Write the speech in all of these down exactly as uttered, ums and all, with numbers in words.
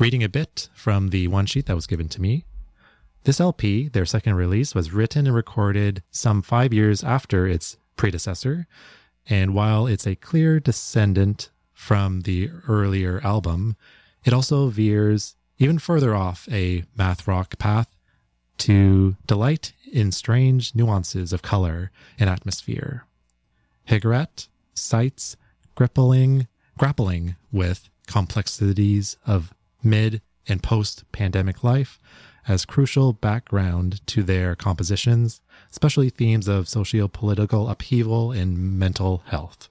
Reading a bit from the one sheet that was given to me, this L P, their second release, was written and recorded some five years after its predecessor, and while it's a clear descendant from the earlier album, it also veers even further off a math rock path to delight in strange nuances of color and atmosphere. Higarat cites grappling, grappling with complexities of mid and post-pandemic life as crucial background to their compositions, especially themes of socio-political upheaval and mental health.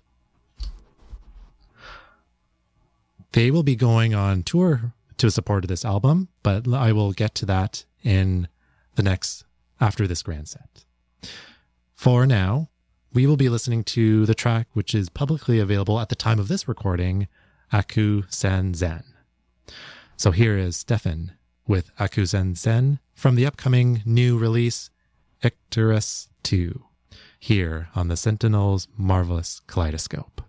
They will be going on tour to support this album, but I will get to that in the next, after this grand set. For now, we will be listening to the track which is publicly available at the time of this recording, Aku Sen Zen. So here is Stefan with Aku Sen Zen from the upcoming new release, Icterus two, here on the Sentinel's Marvelous Kaleidoscope.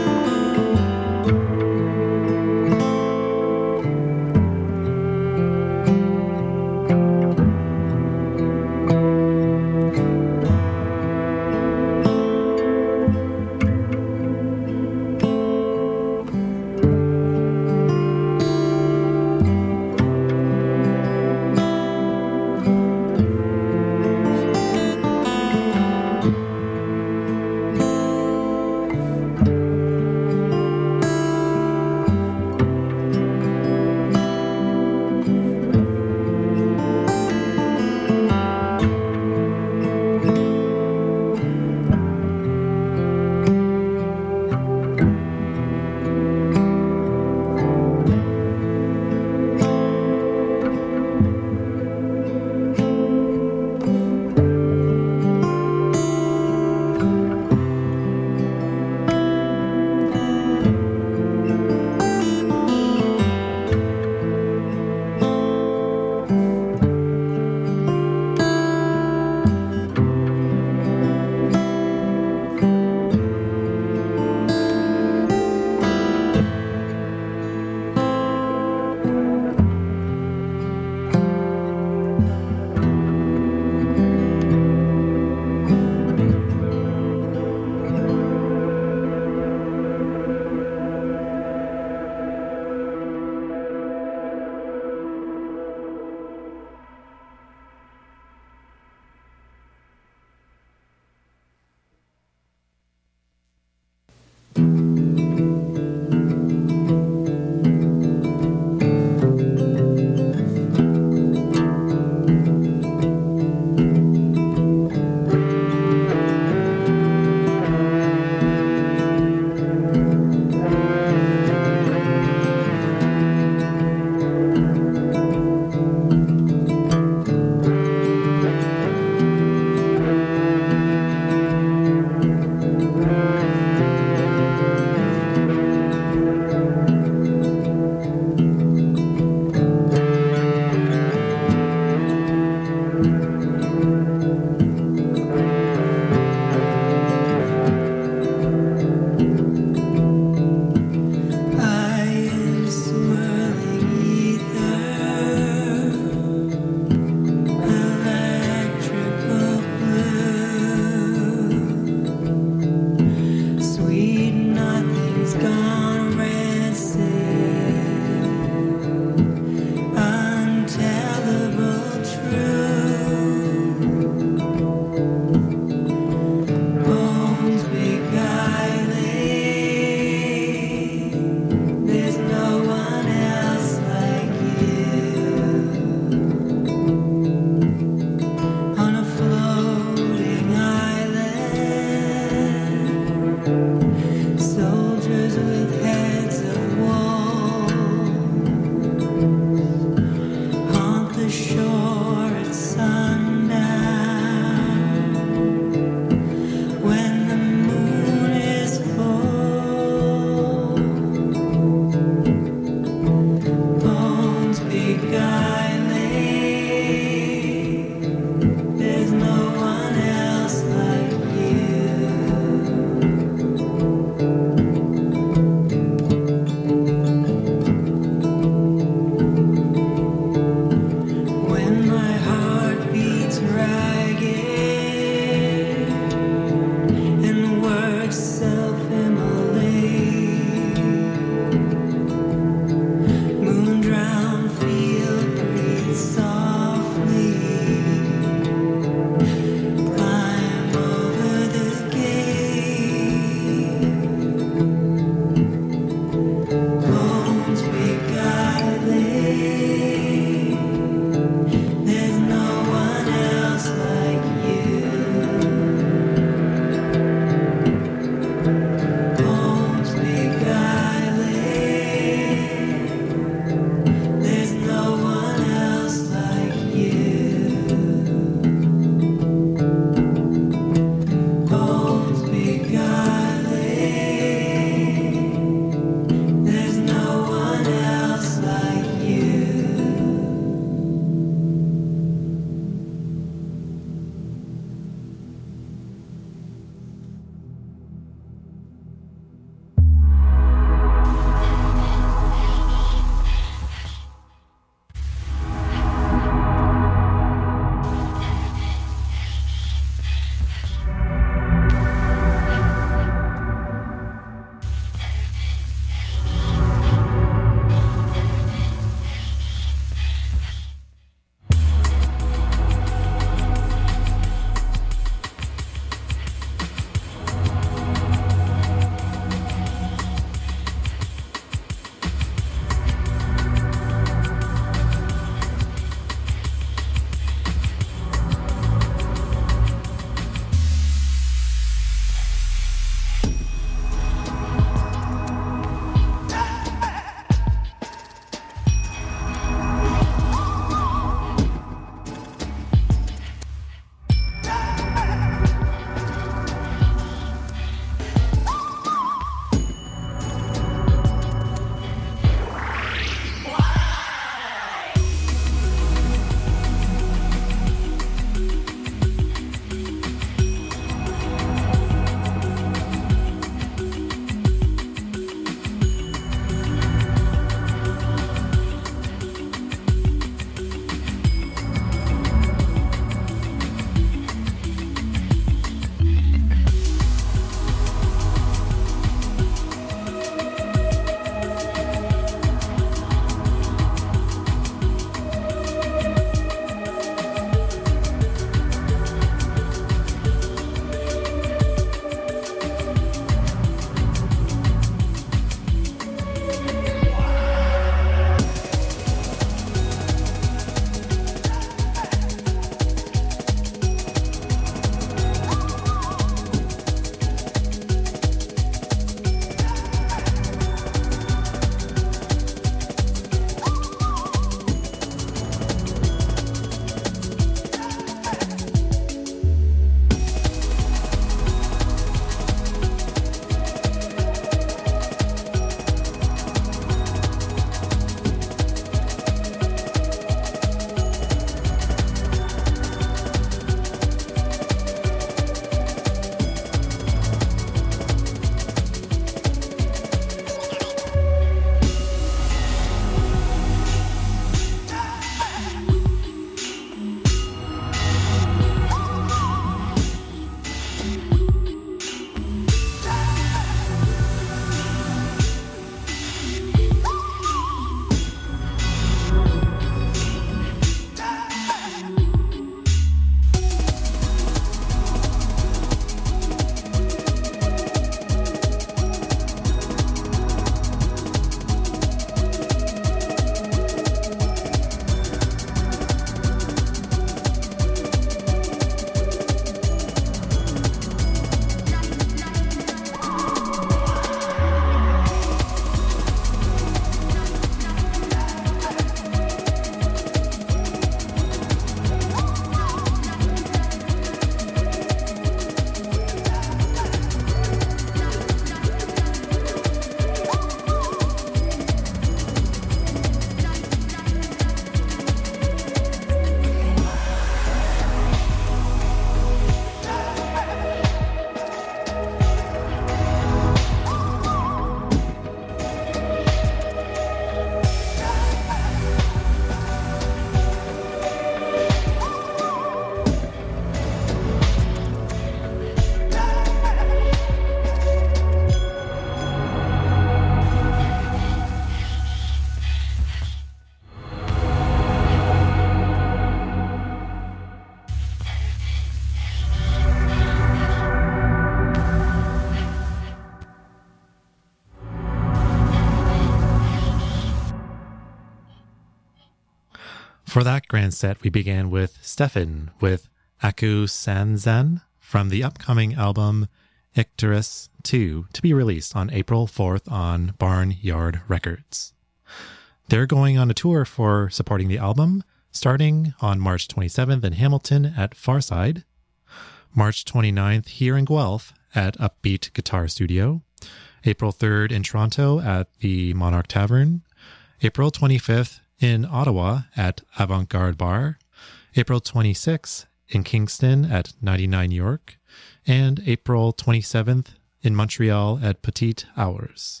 For that grand set, we began with Stefan with Aku Sanzan from the upcoming album Icterus two, to be released on April fourth on Barnyard Records. They're going on a tour for supporting the album, starting on March twenty-seventh in Hamilton at Farside, March twenty-ninth here in Guelph at Upbeat Guitar Studio, April third in Toronto at the Monarch Tavern, April twenty-fifth in Ottawa at Avant-Garde Bar, April twenty-sixth in Kingston at ninety-nine York, and April twenty-seventh in Montreal at Petite Hours.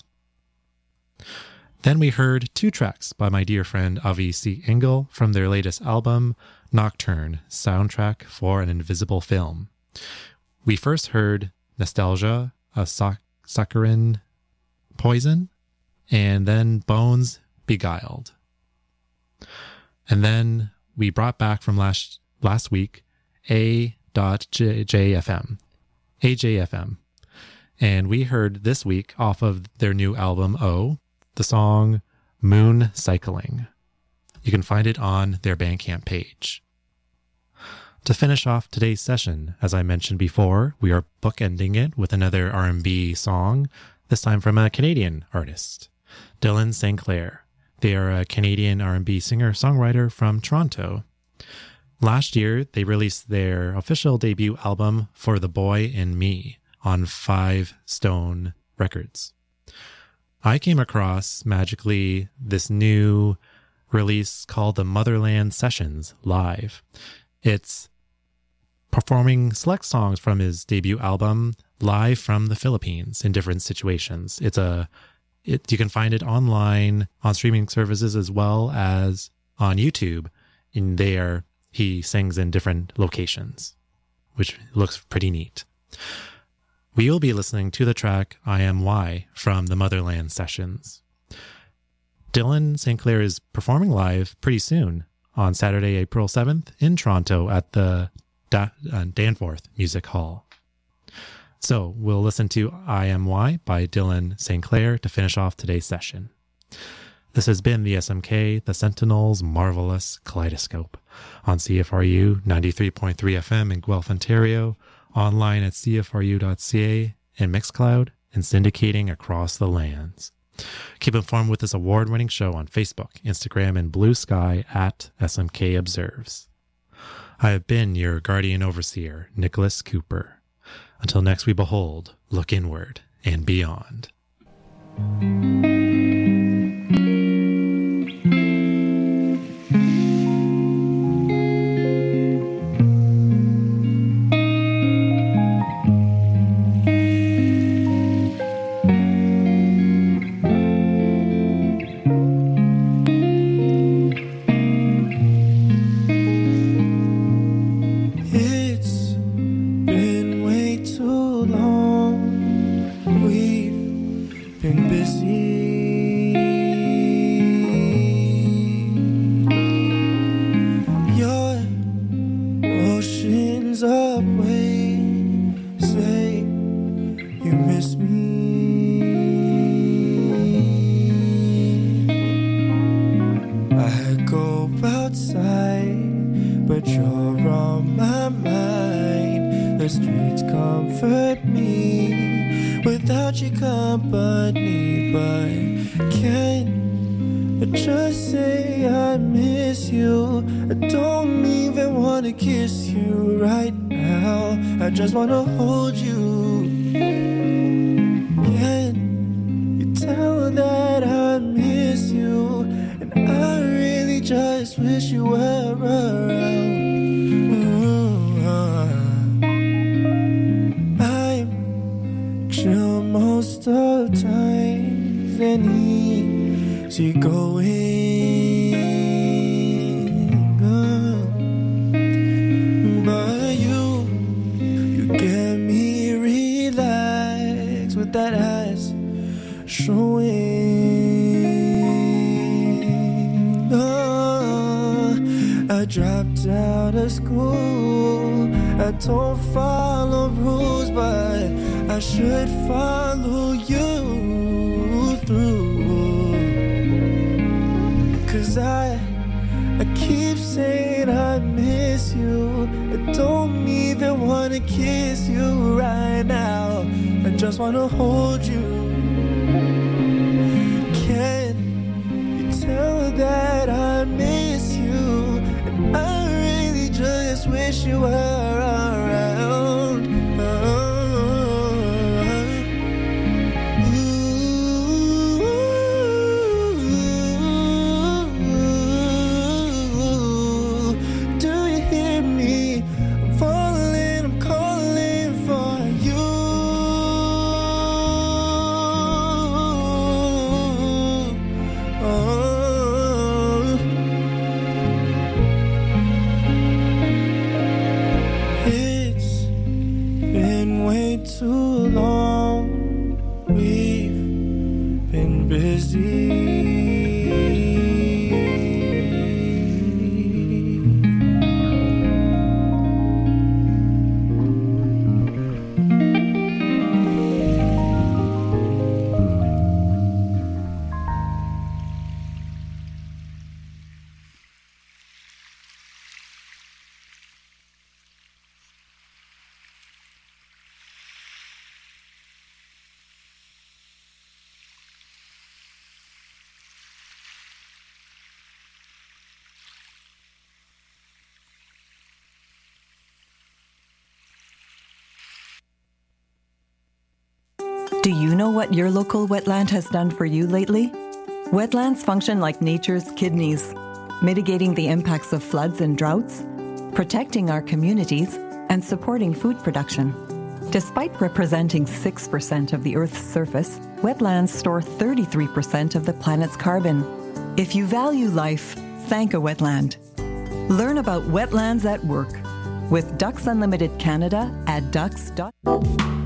Then we heard two tracks by my dear friend Avi C. Engel from their latest album, Nocturne, Soundtrack for an Invisible Film. We first heard Nostalgia, a sac- Saccharine Poison, and then Bones Beguiled. And then we brought back from last last week A J F M, A J F M. And we heard this week off of their new album, O, the song Moon Cycling. You can find it on their Bandcamp page. To finish off today's session, as I mentioned before, we are bookending it with another R and B song, this time from a Canadian artist, Dylan Saint Clair. They are a Canadian R and B singer-songwriter from Toronto. Last year, they released their official debut album, For the Boy in Me, on Five Stone Records. I came across, magically, this new release called the Motherland Sessions Live. It's performing select songs from his debut album live from the Philippines in different situations. It's a It, you can find it online on streaming services as well as on YouTube. In there, he sings in different locations, which looks pretty neat. We will be listening to the track I Am Why from the Motherland Sessions. Dylan Saint Clair is performing live pretty soon on Saturday, April seventh in Toronto at the da- uh, Danforth Music Hall. So we'll listen to I Am Why by Dylan Saint Clair to finish off today's session. This has been the S M K, the Sentinel's Marvelous Kaleidoscope on C F R U ninety-three point three F M in Guelph, Ontario, online at c f r u dot c a and Mixcloud, and syndicating across the lands. Keep informed with this award-winning show on Facebook, Instagram, and Blue Sky at S M K Observes. I have been your guardian overseer, Nicholas Cooper. Until next we behold, look inward and beyond. I, I keep saying I miss you. I don't even wanna kiss you right now. I just wanna hold you. Can you tell that I miss you? And I really just wish you were around. Too long, we've been busy. Do you know what your local wetland has done for you lately? Wetlands function like nature's kidneys, mitigating the impacts of floods and droughts, protecting our communities, and supporting food production. Despite representing six percent of the Earth's surface, wetlands store thirty-three percent of the planet's carbon. If you value life, thank a wetland. Learn about wetlands at work with Ducks Unlimited Canada at ducks dot com.